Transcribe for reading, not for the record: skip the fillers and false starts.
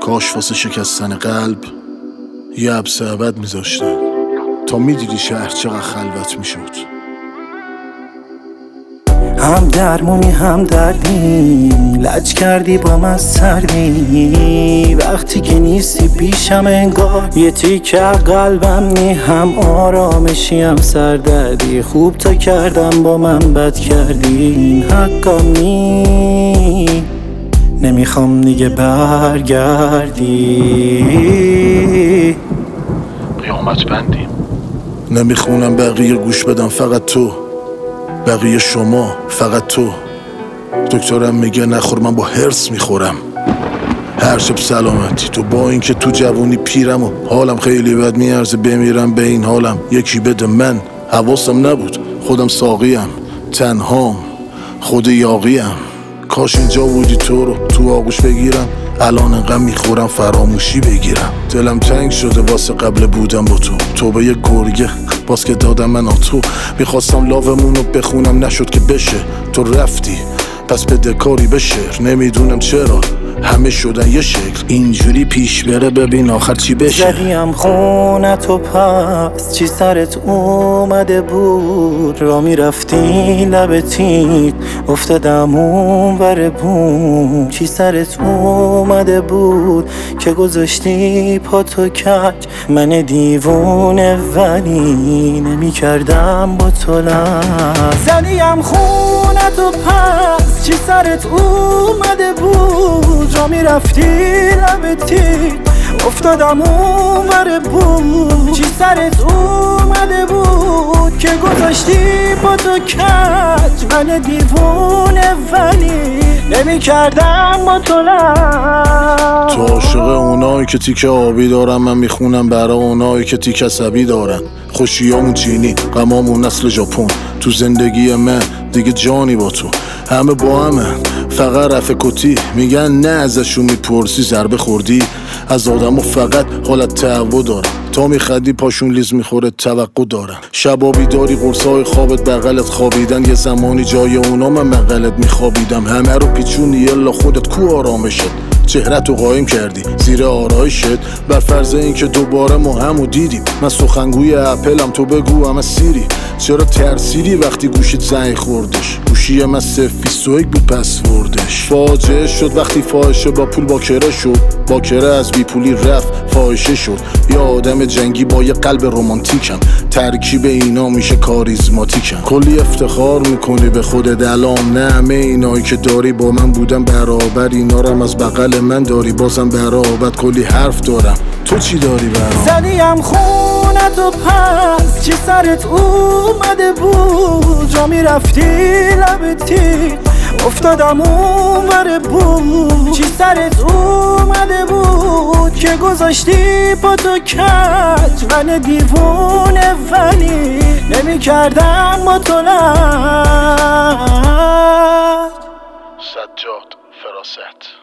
کاش واسه شکستن قلب یه حبس ابد میذاشتن تا میدیدی شهر چقدر خلوت میشد. هم درمونی هم دردی، لج کردی با من سردی، وقتی که نیستی پیشم انگار یه تیکه قلبم نی، هم آرامشی هم سردردی، خوب تا کردم با من بد کردی، این حقم نی، نمیخوام دیگه برگردی. قیامت بندیم نمیخونم بقیه گوش بدم، فقط تو، بقیه شما، فقط تو. دکترم میگه نخور، من با هرس میخورم. هر شب سلامتی تو، با اینکه تو جوونی پیرم و حالم خیلی بد میارزه بمیرم به این حالم. یکی بده من، حواسم نبود خودم ساقیم، تنهام خود یاقیم. کاش اینجا بودی تو رو تو آغوش بگیرم، الان انقدر میخورم فراموشی بگیرم. دلم تنگ شده واسه قبل بودم با تو به یه گرگه باز که دادم من تو. میخواستم لاومونو بخونم نشد که بشه، تو رفتی پس به دکاری به شعر. نمیدونم چرا همه شدن یه شکل، اینجوری پیش بره ببین آخر چی بشه. زدیم خونت و پس چی سرت اومده بود، را میرفتی لب تیت افتادم اون ور بوم. چی سرت اومده بود که گذاشتی پاتو کج، من دیوونه ولی نمی کردم با تو لج. زدیم خونت و پس چی سرت اومده بود، جا میرفتی لبتی افتادم اون ور بود. چی سرت اومده بود که گذاشتی با تو کج، من دیوونه ولی نمی کردم با تو لج. تو عاشق اونایی که تیکه آبی دارن، من میخونم برای اونایی که تیکه عصبی دارن. خوشیامون چینی، غمامون نسل ژاپن، تو زندگی من دیگه جانی با تو. همه با همه فقط رفع کتی، میگن نه ازشون میپرسی ضربه خوردی. از آدمو فقط حالت تهوع دارن، تا میخدی پاشون لیز میخوره توقع دارن. شبا بیداری قرصای خوابت بغلت خوابیدن، یه زمانی جای اونا من بغلت میخوابیدم. همه رو پیچونی یلا خودت کو آرامشت، چهره‌تو قایم کردی زیر آرایشت. بر فرض اینکه دوباره ما همو دیدیم، من سخنگوی اپلم تو بگو همه سیری. چرا ترسیدی وقتی گوشیت زنگ خوردش؟ گوشی من 021 بود پسوردش. فاجعه شد وقتی فاحشه با پول باکره شد، باکره از بی پولی رفت فاحشه شد. یا آدم جنگی با یه قلب رمانتیکم، ترکیب اینا میشه کاریزماتیکم. کلی افتخار میکنی به خودت الان، نه همه اینایی که داری با من بودن برابر، اینا رو از بغل من داری بازم برابر. کلی حرف دارم، تو چی داری برام؟ زدیم خونت و پس چی سرت اومده بود، جا میرفتی لبتی افتادم اون ور بود. چی سرت اومده بود که گذاشتی با تو کج، من دیوونه ولی نمی کردم با تو لج. سجاد فراست.